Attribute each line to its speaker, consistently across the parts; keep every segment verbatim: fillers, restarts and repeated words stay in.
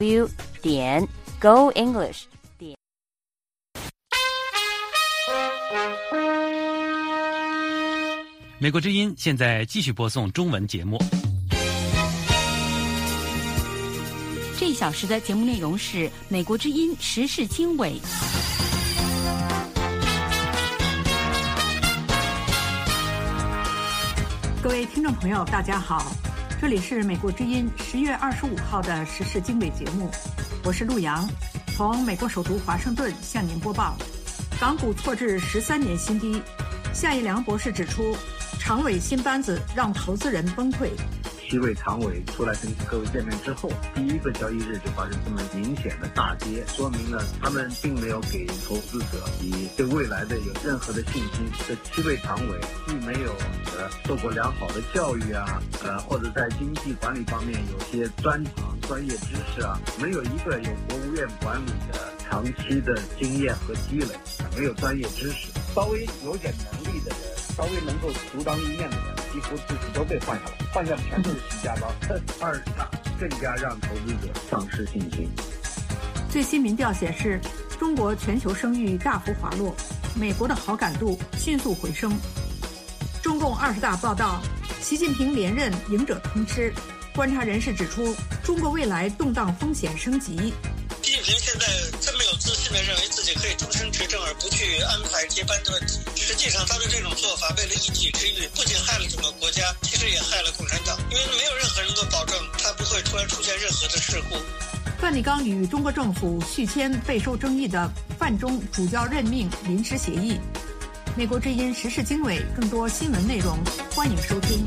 Speaker 1: w 点 go english 点。
Speaker 2: 美国之音现在继续播送中文节目。
Speaker 3: 这一小时的节目内容是美国之音时事经纬。
Speaker 4: 各位听众朋友，大家好，这里是美国之音十月二十五号的时事经纬节目，我是陆洋，从美国首都华盛顿向您播报。港股挫至十三年新低，夏一良博士指出，常委新班子让投资人崩溃。
Speaker 5: 七位常委出来跟各位见面之后，第一个交易日就发生这么明显的大跌，说明呢他们并没有给投资者以对未来的有任何的信心。这七位常委既没有呃受过良好的教育啊，呃或者在经济管理方面有些专长专业知识啊，没有一个有国务院管理的长期的经验和积累，没有专业知识，稍微有点能力的人，稍微能够独当一面的人，几乎自己都被换下来，换下来全都是徐家帮。二十大更加让投资者丧失信心。
Speaker 4: 最新民调显示，中国全球声誉大幅滑落，美国的好感度迅速回升。中共二十大报道，习近平连任赢者通吃。观察人士指出，中国未来动荡风险升级。
Speaker 6: 习近平现在这么有自信的认为自己可以终身执政而不去安排接班的问题，实际上他的这种做法为了一己之欲，不仅害了整个国家，其实也害了共产党，因为没有任何人能够保证他不会突然出现任何的事故。
Speaker 4: 梵蒂冈与中国政府续签备受争议的梵中主教任命临时协议。美国之音时事经纬，更多新闻内容，欢迎收听。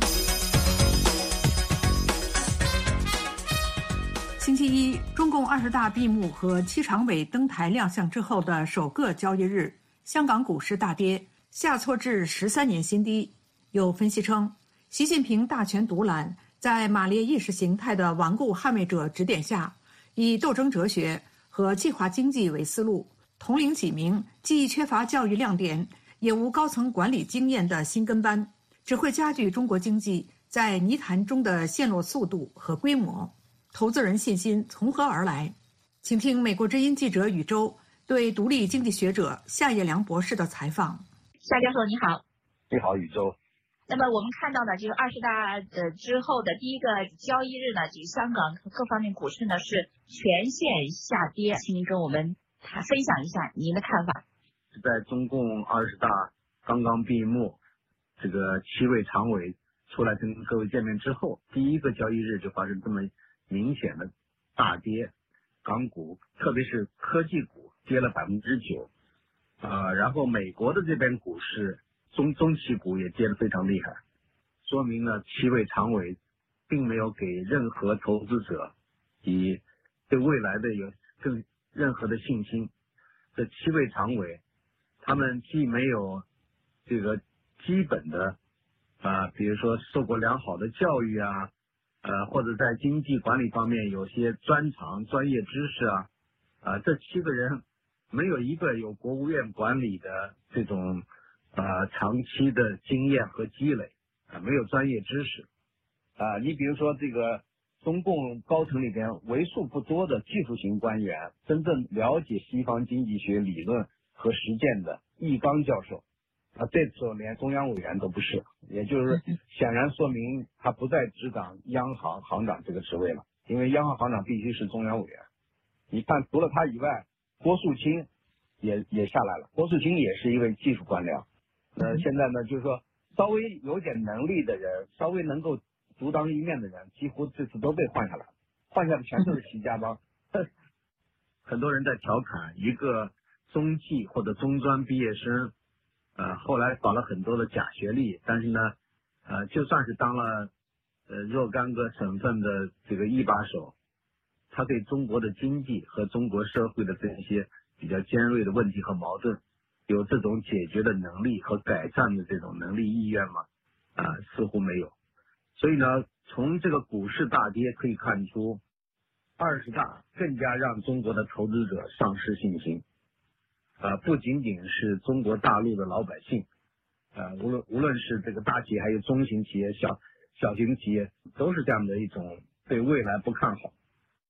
Speaker 4: 星期一，中共二十大闭幕和七常委登台亮相之后的首个交易日，香港股市大跌，下挫至十三年新低。有分析称，习近平大权独揽，在马列意识形态的顽固捍卫者指点下，以斗争哲学和计划经济为思路，统领几名既缺乏教育亮点，也无高层管理经验的新跟班，只会加剧中国经济在泥潭中的陷落速度和规模。投资人信心从何而来？请听美国之音记者宇宙对独立经济学者夏业良博士的采访。
Speaker 7: 夏教授你好。
Speaker 5: 你好，宇宙。
Speaker 7: 那么我们看到呢，就是二十大的之后的第一个交易日呢，就是香港各方面股市呢是全线下跌，请您跟我们分享一下您的看法。
Speaker 5: 在中共二十大刚刚闭幕，这个七位常委出来跟各位见面之后，第一个交易日就发生这么明显的大跌，港股特别是科技股跌了百分之九，呃，然后美国的这边股市中中期股也跌得非常厉害，说明呢七位常委并没有给任何投资者以对未来的有更任何的信心。这七位常委，他们既没有这个基本的啊、呃，比如说受过良好的教育啊。呃，或者在经济管理方面有些专长、专业知识啊，啊、呃，这七个人没有一个有国务院管理的这种呃长期的经验和积累，啊、呃，没有专业知识，啊、呃，你比如说这个中共高层里边为数不多的技术型官员，真正了解西方经济学理论和实践的易纲教授。啊，这时候连中央委员都不是，也就是显然说明他不再执掌央行行长这个职位了，因为央行行长必须是中央委员。你看，除了他以外，郭树清也也下来了，郭树清也是一位技术官僚。呃，现在呢，就是说稍微有点能力的人，稍微能够独当一面的人，几乎这次都被换下来，换下的全都是徐家帮。很多人在调侃一个中技或者中专毕业生。呃，后来搞了很多的假学历，但是呢，呃，就算是当了呃若干个省份的这个一把手，他对中国的经济和中国社会的这些比较尖锐的问题和矛盾，有这种解决的能力和改善的这种能力意愿吗？啊、呃，似乎没有。所以呢，从这个股市大跌可以看出，二十大更加让中国的投资者丧失信心。呃，不仅仅是中国大陆的老百姓，呃，无论无论是这个大企业，还有中型企业、小小型企业，都是这样的一种对未来不看好。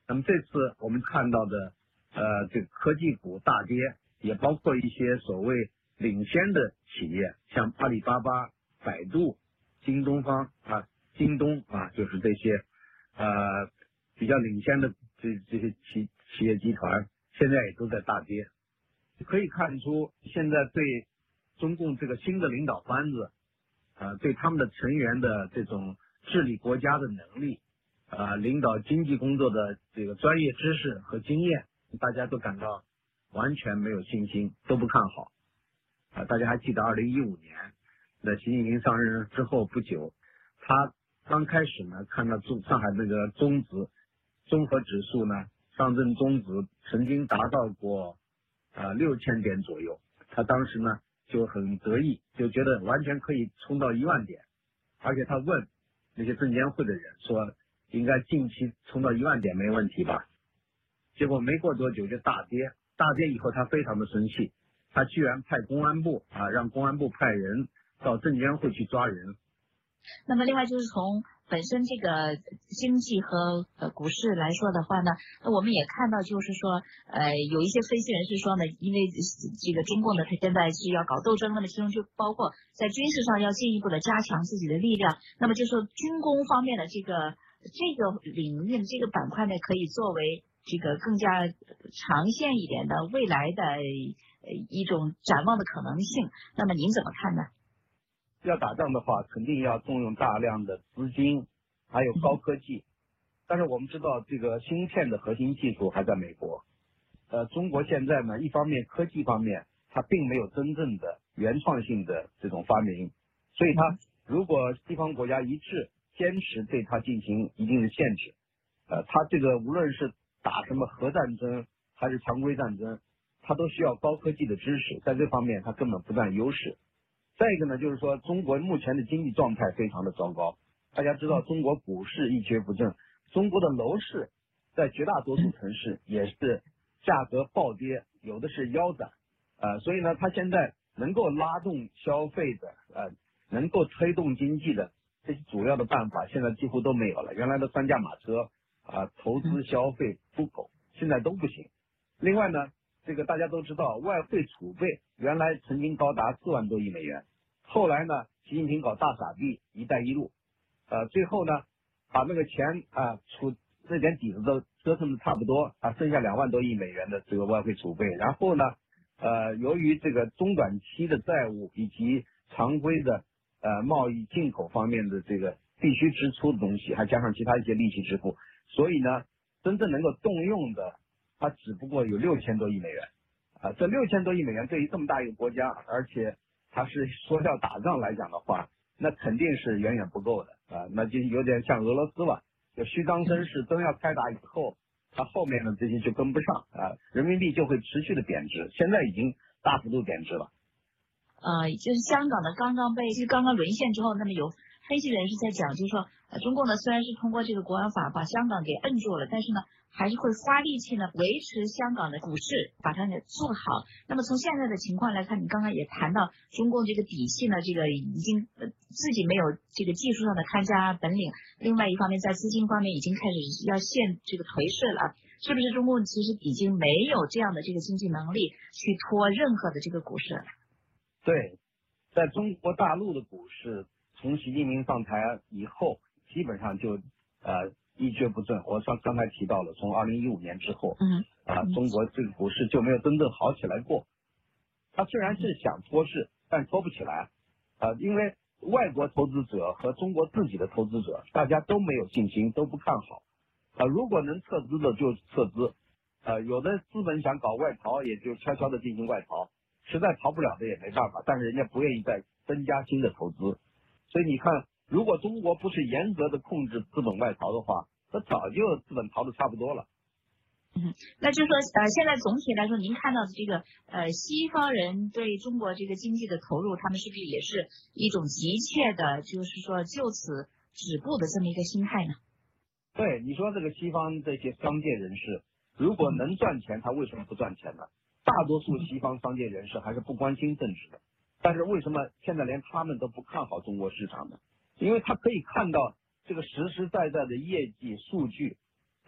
Speaker 5: 那么这次我们看到的呃这个科技股大跌，也包括一些所谓领先的企业，像阿里巴巴、百度、京东方啊、京东啊，就是这些呃比较领先的这这些企企业集团，现在也都在大跌。可以看出，现在对中共这个新的领导班子，呃，对他们的成员的这种治理国家的能力，呃，领导经济工作的这个专业知识和经验，大家都感到完全没有信心，都不看好。啊、呃，大家还记得二零一五年的习近平上任之后不久，他刚开始呢，看到中上海那个综指综合指数呢，上证综指曾经达到过呃六千点左右，他当时呢就很得意，就觉得完全可以冲到一万点，而且他问那些证监会的人说，应该近期冲到一万点没问题吧？结果没过多久就大跌，大跌以后他非常的生气，他居然派公安部啊，让公安部派人到证监会去抓人。
Speaker 7: 那么另外就是从本身这个经济和呃股市来说的话呢，那我们也看到就是说，呃，有一些分析人士说呢，因为这个中共呢，他现在是要搞斗争，那么其中就包括在军事上要进一步的加强自己的力量。那么就说军工方面的这个这个领域这个板块呢，可以作为这个更加长线一点的未来的呃一种展望的可能性。那么您怎么看呢？
Speaker 5: 要打仗的话，肯定要动用大量的资金，还有高科技。但是我们知道，这个芯片的核心技术还在美国。呃，中国现在呢，一方面科技方面，它并没有真正的原创性的这种发明，所以它如果西方国家一致坚持对它进行一定的限制，呃，它这个无论是打什么核战争还是常规战争，它都需要高科技的支持，在这方面它根本不占优势。再一个呢，就是说中国目前的经济状态非常的糟糕。大家知道，中国股市一蹶不振，中国的楼市在绝大多数城市也是价格暴跌，有的是腰斩。呃，所以呢，它现在能够拉动消费的，呃，能够推动经济的这些主要的办法，现在几乎都没有了。原来的三驾马车啊、呃，投资、消费、出口，现在都不行。另外呢，这个大家都知道，外汇储备原来曾经高达四万多亿美元，后来呢，习近平搞大傻逼“一带一路”，呃，最后呢，把那个钱啊、呃、出那点底子都折腾的差不多啊，剩下两万多亿美元的这个外汇储备。然后呢，呃，由于这个中短期的债务以及常规的呃贸易进口方面的这个必须支出的东西，还加上其他一些利息支付，所以呢，真正能够动用的，它只不过有六千多亿美元。啊，这六千多亿美元对于这么大一个国家，而且它是说要打仗来讲的话，那肯定是远远不够的啊，那就有点像俄罗斯了，就虚张声势，真要开打以后，它后面的这些就跟不上啊，人民币就会持续的贬值，现在已经大幅度贬值了。
Speaker 7: 呃，就是香港的刚刚被就刚刚沦陷之后，那么有分析人士在讲，就是说，呃，中共呢虽然是通过这个国安法把香港给摁住了，但是呢，还是会花力气呢维持香港的股市，把它给做好。那么从现在的情况来看，你刚刚也谈到中共这个底气呢，这个已经呃自己没有这个技术上的看家本领，另外一方面在资金方面已经开始要现这个颓势了。是不是中共其实已经没有这样的这个经济能力去拖任何的这个股市了？
Speaker 5: 对，在中国大陆的股市，从习近平上台以后，基本上就呃一蹶不振。我上刚才提到了，从二零一五年之后，
Speaker 7: 嗯
Speaker 5: 啊、呃，中国这个股市就没有真正好起来过。他虽然是想托市，但托不起来，啊、呃，因为外国投资者和中国自己的投资者，大家都没有信心，都不看好。啊、呃，如果能撤资的就撤资，呃，有的资本想搞外逃，也就悄悄的进行外逃。实在逃不了的也没办法，但是人家不愿意再增加新的投资，所以你看，如果中国不是严格的控制资本外逃的话，那早就资本逃的差不多了。
Speaker 7: 嗯，那就是说，呃，现在总体来说，您看到的这个呃，西方人对中国这个经济的投入，他们是不是也是一种急切的，就是说就此止步的这么一个心态呢？
Speaker 5: 对，你说这个西方这些商界人士，如果能赚钱，他为什么不赚钱呢？大多数西方商界人士还是不关心政治的，但是为什么现在连他们都不看好中国市场呢？因为他可以看到这个实实在在的业绩数据，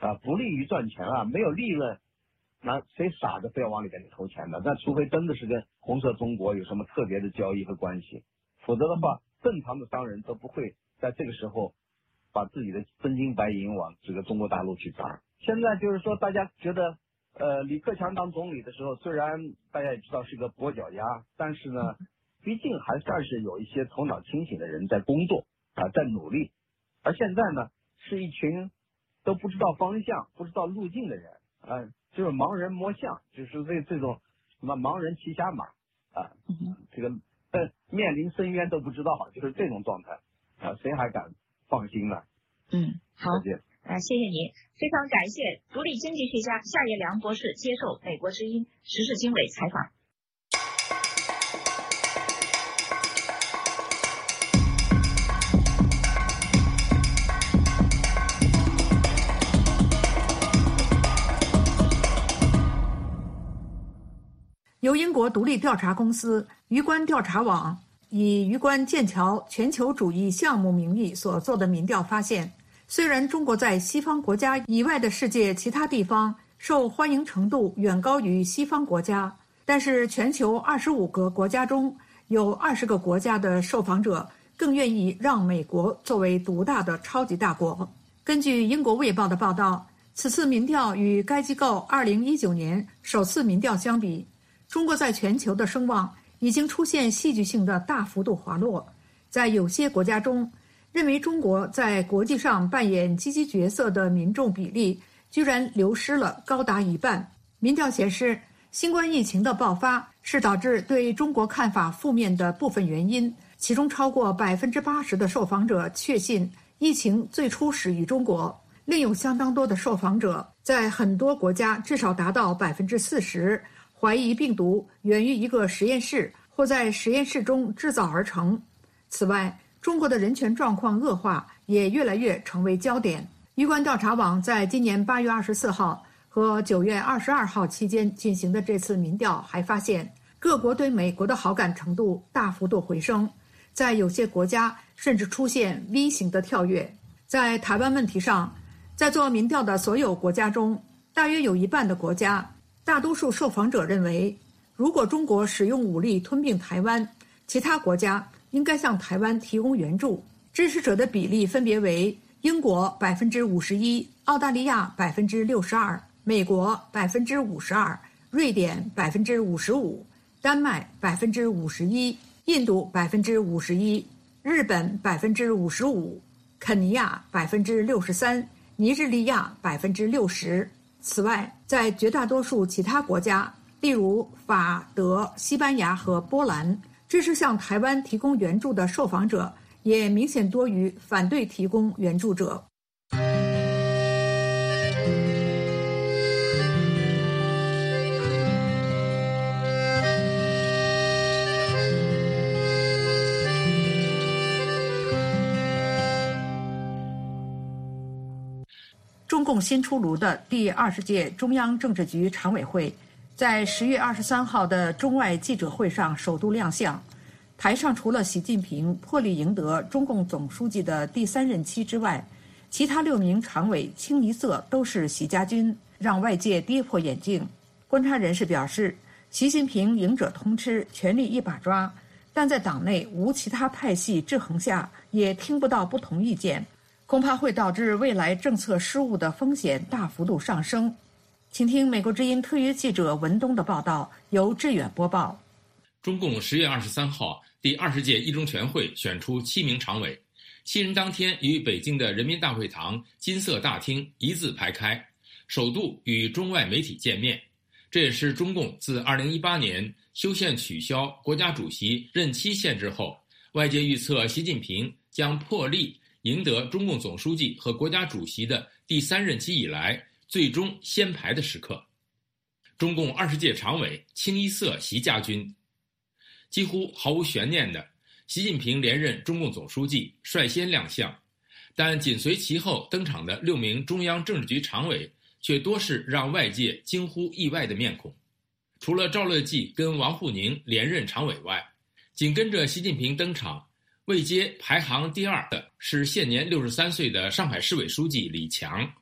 Speaker 5: 啊，不利于赚钱啊，没有利润，那谁傻着非要往里边投钱的？那除非真的是跟红色中国有什么特别的交易和关系，否则的话，正常的商人都不会在这个时候把自己的真金白银往这个中国大陆去砸。现在就是说，大家觉得，呃，李克强当总理的时候，虽然大家也知道是个跛脚鸭，但是呢，毕竟还算是有一些头脑清醒的人在工作啊，在努力。而现在呢，是一群都不知道方向、不知道路径的人啊，就是盲人摸象，就是这这种什么盲人骑瞎马啊，这个呃面临深渊都不知道，就是这种状态啊，谁还敢放心呢？
Speaker 7: 嗯，好。
Speaker 5: 再见。
Speaker 7: 啊，谢谢您，非常感谢独立经济学家夏业良博士接受美国之音时事经纬采访。
Speaker 4: 由英国独立调查公司鱼观调查网以鱼观剑桥全球主义项目名义所做的民调发现，虽然中国在西方国家以外的世界其他地方受欢迎程度远高于西方国家，但是全球二十五个国家中有二十个国家的受访者更愿意让美国作为独大的超级大国。根据英国卫报的报道，此次民调与该机构二零一九年首次民调相比，中国在全球的声望已经出现戏剧性的大幅度滑落。在有些国家中，认为中国在国际上扮演积极角色的民众比例居然流失了高达一半。民调显示，新冠疫情的爆发是导致对中国看法负面的部分原因，其中超过百分之八十的受访者确信疫情最初始于中国，另有相当多的受访者在很多国家，至少达到百分之四十，怀疑病毒源于一个实验室或在实验室中制造而成。此外，中国的人权状况恶化也越来越成为焦点。鱼观调查网在今年八月二十四号和九月二十二号期间进行的这次民调还发现，各国对美国的好感程度大幅度回升，在有些国家甚至出现 V 型的跳跃。在台湾问题上，在做民调的所有国家中，大约有一半的国家，大多数受访者认为，如果中国使用武力吞并台湾，其他国家应该向台湾提供援助。支持者的比例分别为英国百分之五十一，澳大利亚百分之六十二，美国百分之五十二，瑞典百分之五十五，丹麦百分之五十一，印度百分之五十一，日本百分之五十五，肯尼亚百分之六十三，尼日利亚百分之六十。此外，在绝大多数其他国家，例如法、德、西班牙和波兰，支持向台湾提供援助的受访者也明显多于反对提供援助者。中共新出炉的第二十届中央政治局常委会在十月二十三号的中外记者会上首度亮相。台上除了习近平破例赢得中共总书记的第三任期之外，其他六名常委清一色都是习家军，让外界跌破眼镜。观察人士表示，习近平赢者通吃，权力一把抓，但在党内无其他派系制衡下，也听不到不同意见，恐怕会导致未来政策失误的风险大幅度上升。请听美国之音特约记者文东的报道，由志远播报。
Speaker 8: 中共十月二十三号第二十届一中全会选出七名常委，七人当天于北京的人民大会堂金色大厅一字排开，首度与中外媒体见面。这也是中共自二零一八年修宪取消国家主席任期限制后，外界预测习近平将破例赢得中共总书记和国家主席的第三任期以来最终先排的时刻。中共二十届常委清一色习家军，几乎毫无悬念的，习近平连任中共总书记率先亮相，但紧随其后登场的六名中央政治局常委却多是让外界惊呼意外的面孔。除了赵乐际跟王沪宁连任常委外，紧跟着习近平登场，位阶排行第二的是现年六十三岁的上海市委书记李强，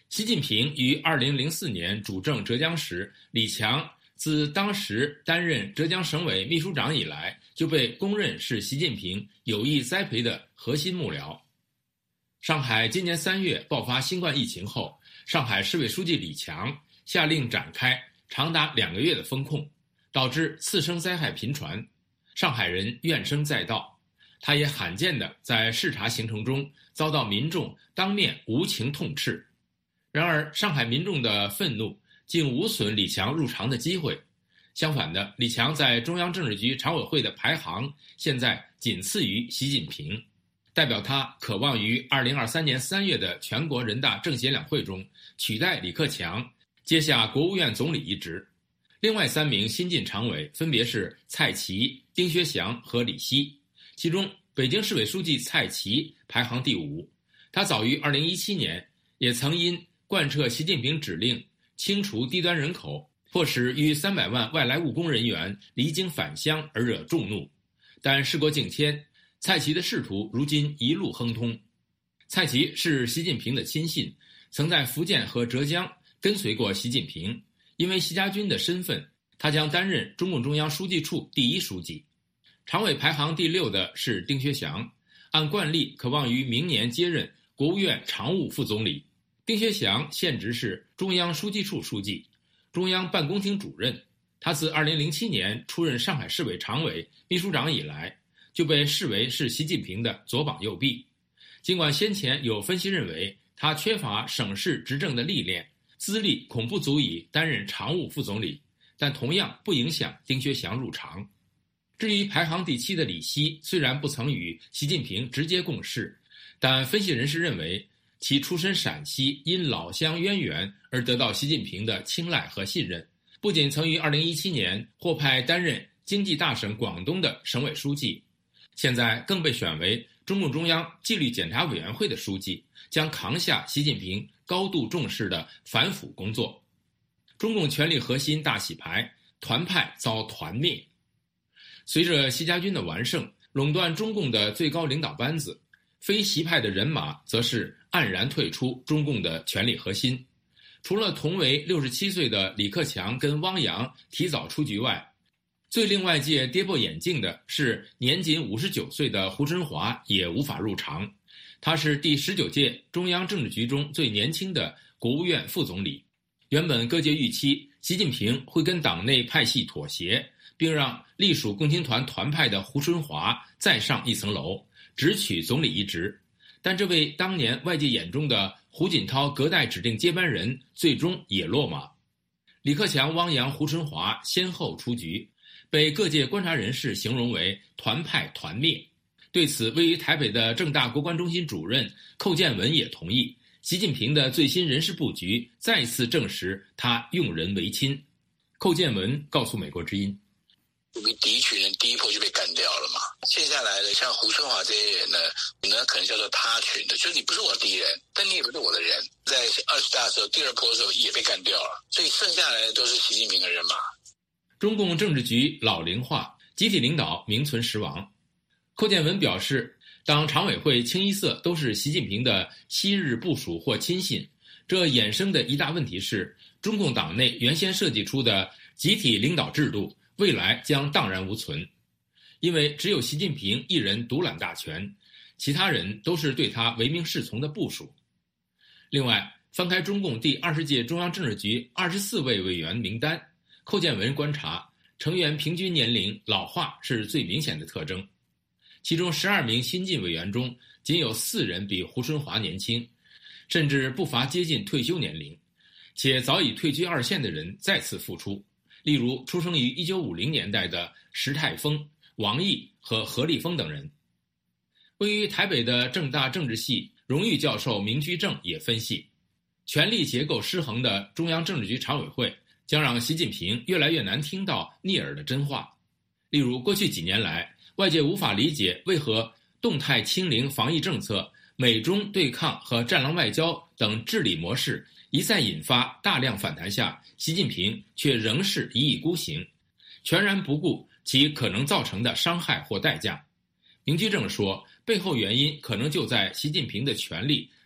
Speaker 8: 习近平于二零零四年主政浙江时，李强自当时担任浙江省委秘书长以来，就被公认是习近平有意栽培的核心幕僚。上海今年三月爆发新冠疫情后，上海市委书记李强下令展开长达两个月的封控，导致次生灾害频传，上海人怨声载道。他也罕见地在视察行程中遭到民众当面无情痛斥。然而，上海民众的愤怒竟无损李强入常的机会。相反的，李强在中央政治局常委会的排行现在仅次于习近平，代表他渴望于二零二三年三月的全国人大政协两会中取代李克强，接下国务院总理一职。另外三名新晋常委分别是蔡奇、丁薛祥和李希，其中北京市委书记蔡奇排行第五。他早于二零一七年也曾因贯彻习近平指令清除低端人口，迫使逾三百万外来务工人员离京返乡而惹众怒。但事过境迁，蔡奇的仕途如今一路亨通。蔡奇是习近平的亲信，曾在福建和浙江跟随过习近平。因为习家军的身份，他将担任中共中央书记处第一书记。常委排行第六的是丁薛祥，按惯例可望于明年接任国务院常务副总理。丁薛祥现职是中央书记处书记、中央办公厅主任。他自二零零七年出任上海市委常委、秘书长以来，就被视为是习近平的左膀右臂。尽管先前有分析认为他缺乏省市执政的历练，资历恐不足以担任常务副总理，但同样不影响丁薛祥入常。至于排行第七的李希，虽然不曾与习近平直接共事，但分析人士认为其出身陕西，因老乡渊源而得到习近平的青睐和信任。不仅曾于二零一七年获派担任经济大省广东的省委书记，现在更被选为中共中央纪律检查委员会的书记，将扛下习近平高度重视的反腐工作。中共权力核心大洗牌，团派遭团灭。随着习家军的完胜，垄断中共的最高领导班子，非习派的人马则是黯然退出中共的权力核心。除了同为六十七岁的李克强跟汪洋提早出局外，最令外界跌破眼镜的是年仅五十九岁的胡春华也无法入常。他是第十九届中央政治局中最年轻的国务院副总理。原本各界预期习近平会跟党内派系妥协，并让隶属共青团团派的胡春华再上一层楼，直取总理一职。但这位当年外界眼中的胡锦涛隔代指定接班人最终也落马。李克强、汪洋、胡春华先后出局，被各界观察人士形容为团派团灭。对此，位于台北的政大国关中心主任寇建文也同意，习近平的最新人事布局再次证实他用人唯亲。寇建文告诉美国之音，
Speaker 9: 我们第一群人第一波就被干掉了嘛，接下来的像胡春华这些人呢，呢可能叫做他群的，就是你不是我敌人，但你也不是我的人，在二十大的时候第二波的时候也被干掉了，所以剩下来的都是习近平的人马。
Speaker 8: 中共政治局老龄化，集体领导名存实亡。寇建文表示，当常委会清一色都是习近平的昔日部属或亲信，这衍生的一大问题是，中共党内原先设计出的集体领导制度未来将荡然无存，因为只有习近平一人独揽大权，其他人都是对他唯命是从的部属。另外，翻开中共第二十届中央政治局二十四位委员名单，寇建文观察，成员平均年龄老化是最明显的特征。其中十二名新晋委员中，仅有四人比胡春华年轻，甚至不乏接近退休年龄，且早已退居二线的人再次复出。例如，出生于一九五零年代的石泰峰、王毅和何立峰等人。位于台北的政大政治系荣誉教授明居正也分析，权力结构失衡的中央政治局常委会将让习近平越来越难听到逆耳的真话。例如，过去几年来，外界无法理解为何动态清零防疫政策、美中对抗和战狼外交等治理模式一再引发大量反弹下，习近平却仍是一意孤行，全然不顾其可能造成的伤害或代价。明居正说，背后原因可能就在习近平的权力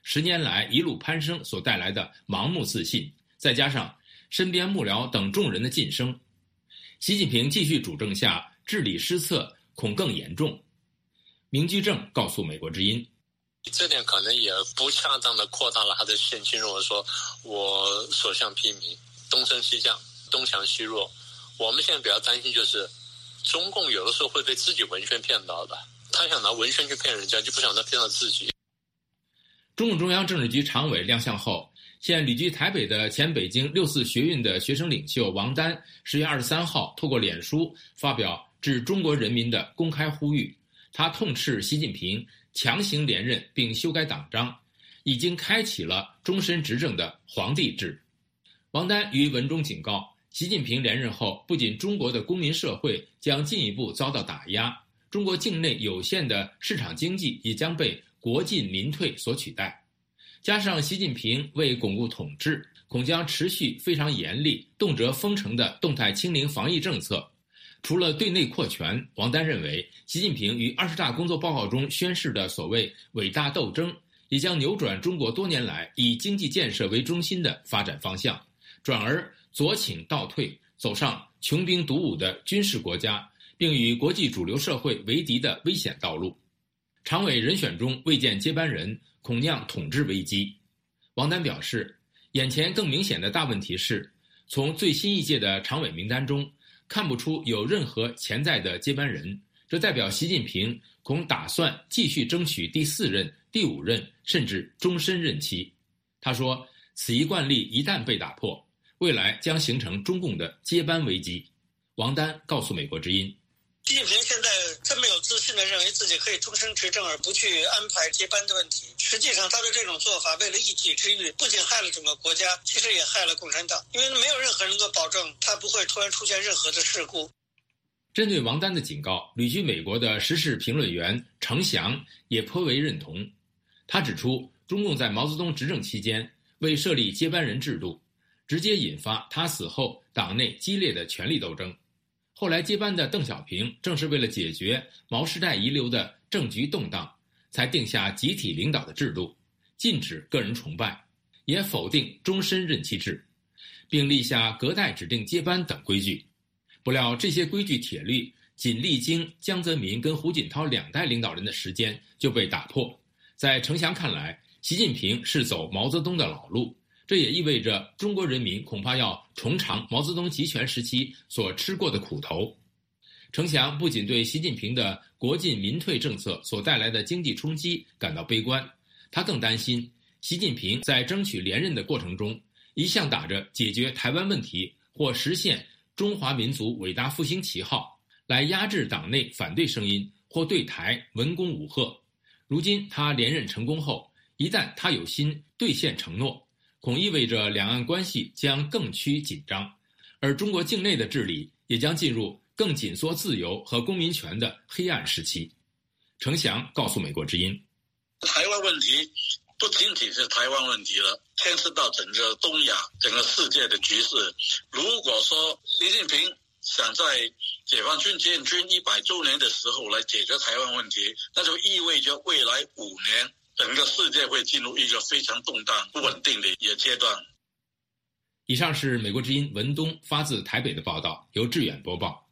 Speaker 8: 十年来一路攀升所带来的盲目自信，再加上身边幕僚等众人的晋升，习近平继续主政下治理失策恐更严重。明居正告诉美国之音，
Speaker 10: 这点可能也不恰当的扩大了他的限期，认为说我所向披靡，东升西降，东强西弱。我们现在比较担心就是中共有的时候会被自己文宣骗到的，他想拿文宣去骗人家，就不想拿骗到自己。
Speaker 8: 中共中央政治局常委亮相后，现旅居台北的前北京六四学运的学生领袖王丹十月二十三号透过脸书发表致中国人民的公开呼吁，他痛斥习近平强行连任并修改党章，已经开启了终身执政的皇帝制。王丹于文中警告，习近平连任后，不仅中国的公民社会将进一步遭到打压，中国境内有限的市场经济也将被国进民退所取代。加上习近平为巩固统治，恐将持续非常严厉、动辄封城的动态清零防疫政策。除了对内扩权，王丹认为，习近平于二十大工作报告中宣示的所谓伟大斗争，也将扭转中国多年来以经济建设为中心的发展方向，转而左倾倒退，走上穷兵黩武的军事国家，并与国际主流社会为敌的危险道路。常委人选中未见接班人，恐酿统治危机。王丹表示，眼前更明显的大问题是，从最新一届的常委名单中看不出有任何潜在的接班人，这代表习近平恐打算继续争取第四任、第五任甚至终身任期。他说，此一惯例一旦被打破，未来将形成中共的接班危机。王丹告诉美国之音，
Speaker 6: 习近平现在这么有自信的认为自己可以终身执政而不去安排接班的问题，实际上他的这种做法为了一己之欲，不仅害了整个国家，其实也害了共产党，因为没有任何人能够保证他不会突然出现任何的事故。
Speaker 8: 针对王丹的警告，旅居美国的时事评论员程翔也颇为认同。他指出，中共在毛泽东执政期间未设立接班人制度，直接引发他死后党内激烈的权力斗争。后来接班的邓小平正是为了解决毛时代遗留的政局动荡，才定下集体领导的制度，禁止个人崇拜，也否定终身任期制，并立下隔代指定接班等规矩。不料这些规矩铁律仅历经江泽民跟胡锦涛两代领导人的时间就被打破。在程翔看来，习近平是走毛泽东的老路，这也意味着中国人民恐怕要重尝毛泽东集权时期所吃过的苦头。程翔不仅对习近平的国进民退政策所带来的经济冲击感到悲观，他更担心习近平在争取连任的过程中，一向打着解决台湾问题或实现中华民族伟大复兴旗号，来压制党内反对声音或对台文攻武吓。如今他连任成功后，一旦他有心兑现承诺，恐意味着两岸关系将更趋紧张，而中国境内的治理也将进入更紧缩自由和公民权的黑暗时期。程翔告诉美国之音，
Speaker 9: 台湾问题不仅仅是台湾问题了，牵涉到整个东亚、整个世界的局势。如果说习近平想在解放军建军一百周年的时候来解决台湾问题，那就意味着未来五年整个世界会进入一个非常动荡、不稳定的一个阶段。
Speaker 8: 以上是美国之音文东发自台北的报道，由志远播报。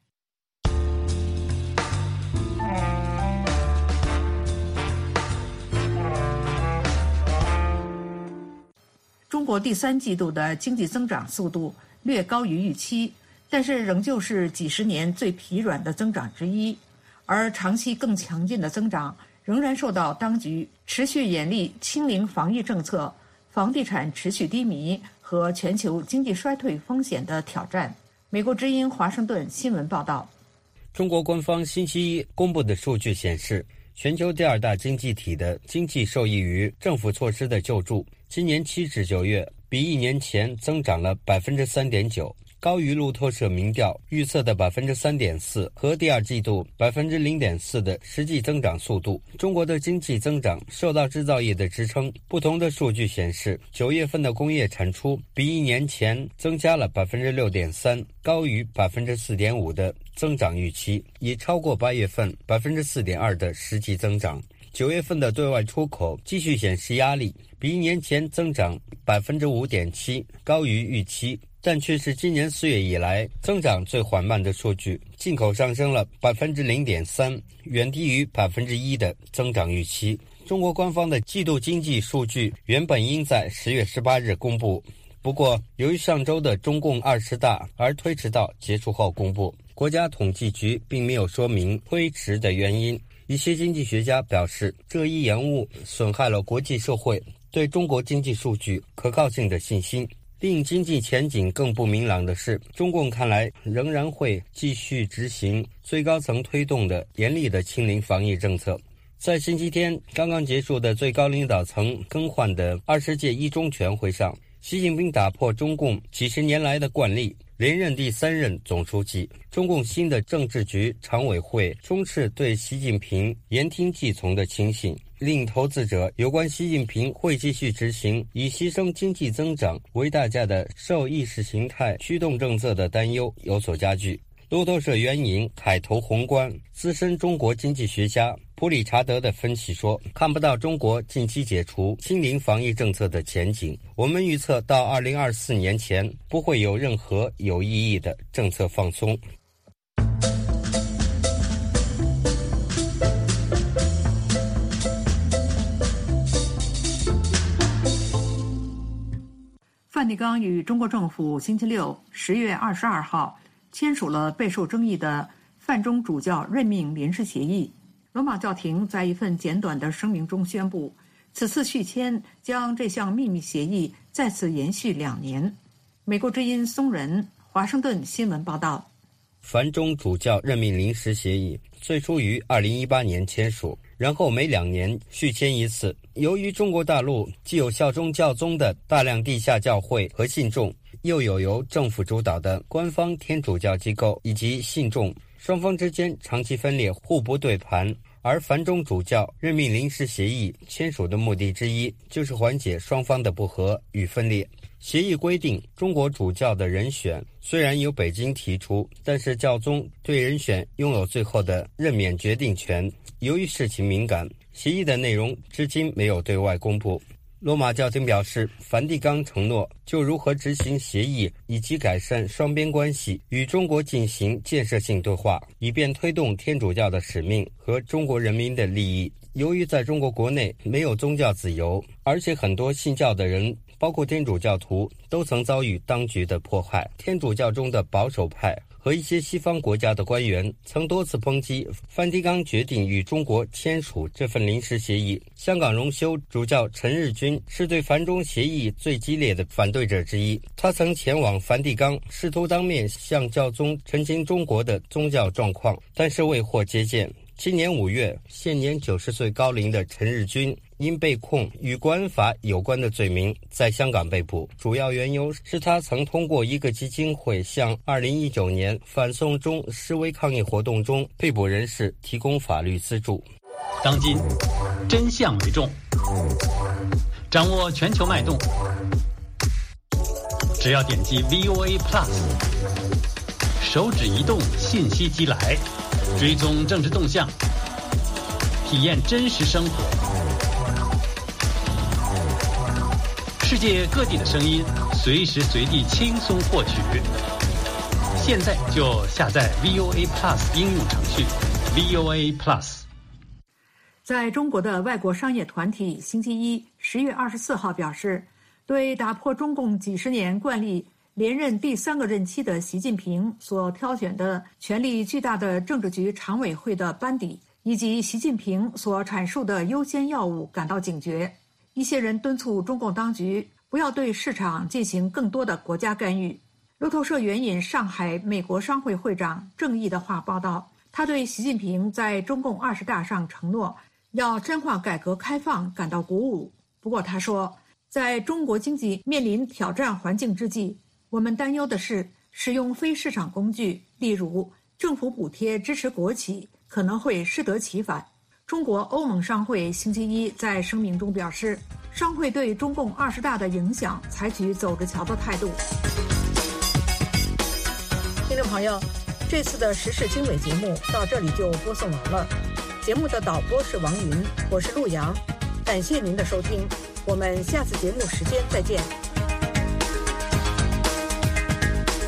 Speaker 4: 中国第三季度的经济增长速度略高于预期，但是仍旧是几十年最疲软的增长之一，而长期更强劲的增长仍然受到当局持续严厉清零防疫政策、房地产持续低迷和全球经济衰退风险的挑战。美国之音华盛顿新闻报道，
Speaker 11: 中国官方星期一公布的数据显示，全球第二大经济体的经济受益于政府措施的救助，今年七至九月比一年前增长了 百分之三点九， 高于路透社民调预测的 百分之三点四 和第二季度 百分之零点四 的实际增长速度。中国的经济增长受到制造业的支撑，不同的数据显示，九月份的工业产出比一年前增加了 百分之六点三， 高于 百分之四点五 的增长预期，也超过八月份 百分之四点二 的实际增长。九月份的对外出口继续显示压力， 比一年前增长百分之五点七，高于预期，但却是今年四月以来增长最缓慢的数据。进口上升了百分之零点三，远低于百分之一的增长预期。中国官方的季度经济数据原本应在十月十八日公布，不过由于上周的中共二十大而推迟到结束后公布。国家统计局并没有说明推迟的原因。一些经济学家表示，这一延误损害了国际社会对中国经济数据可靠性的信心。令经济前景更不明朗的是，中共看来仍然会继续执行最高层推动的严厉的清零防疫政策。在星期天刚刚结束的最高领导层更换的二十届一中全会上，习近平打破中共几十年来的惯例，连任第三任总书记。中共新的政治局常委会充斥对习近平言听计从的情形，令投资者有关习近平会继续执行以牺牲经济增长为代价的受意识形态驱动政策的担忧有所加剧。路透社援引海投宏观资深中国经济学家普理查德的分析说，看不到中国近期解除清零防疫政策的前景。我们预测到二零二四年前不会有任何有意义的政策放松。
Speaker 4: 梵蒂冈与中国政府星期六十月二十二号签署了备受争议的梵中主教任命临时协议。罗马教廷在一份简短的声明中宣布，此次续签将这项秘密协议再次延续两年。美国之音松仁华盛顿新闻报道，
Speaker 11: 梵中主教任命临时协议最初于二零一八年签署，然后每两年续签一次。由于中国大陆既有效忠教宗的大量地下教会和信众，又有由政府主导的官方天主教机构以及信众，双方之间长期分裂，互不对盘。而梵中主教任命临时协议签署的目的之一，就是缓解双方的不和与分裂。协议规定，中国主教的人选虽然由北京提出，但是教宗对人选拥有最后的任免决定权。由于事情敏感，协议的内容至今没有对外公布。罗马教廷表示，梵蒂冈承诺就如何执行协议以及改善双边关系与中国进行建设性对话，以便推动天主教的使命和中国人民的利益。由于在中国国内没有宗教自由，而且很多信教的人包括天主教徒都曾遭遇当局的迫害，天主教中的保守派和一些西方国家的官员曾多次抨击梵蒂冈决定与中国签署这份临时协议。香港荣休主教陈日君是对梵中协议最激烈的反对者之一，他曾前往梵蒂冈，试图当面向教宗澄清中国的宗教状况，但是未获接见。今年五月，现年九十岁高龄的陈日君因被控与国安法有关的罪名在香港被捕，主要缘由是他曾通过一个基金会向二零一九年反送中示威抗议活动中被捕人士提供法律资助。
Speaker 2: 当今真相为重，掌握全球脉动，只要点击 V O A Plus， 手指移动，信息即来，追踪政治动向，体验真实生活。世界各地的声音，随时随地轻松获取。现在就下载 V O A Plus 应用程序 V O A Plus。
Speaker 4: 在中国的外国商业团体星期一十月二十四号表示，对打破中共几十年惯例连任第三个任期的习近平所挑选的权力巨大的政治局常委会的班底，以及习近平所阐述的优先要务感到警觉。一些人敦促中共当局不要对市场进行更多的国家干预。路透社援引上海美国商会会长郑毅的话报道，他对习近平在中共二十大上承诺要深化改革开放感到鼓舞。不过他说，在中国经济面临挑战环境之际，我们担忧的是使用非市场工具，例如政府补贴支持国企，可能会适得其反。中国欧盟商会星期一在声明中表示，商会对中共二十大的影响采取走着瞧的态度。听众朋友，这次的时事经纬节目到这里就播送完了。节目的导播是王云，我是陆阳。 感谢您的收听，我们下次节目时间再见。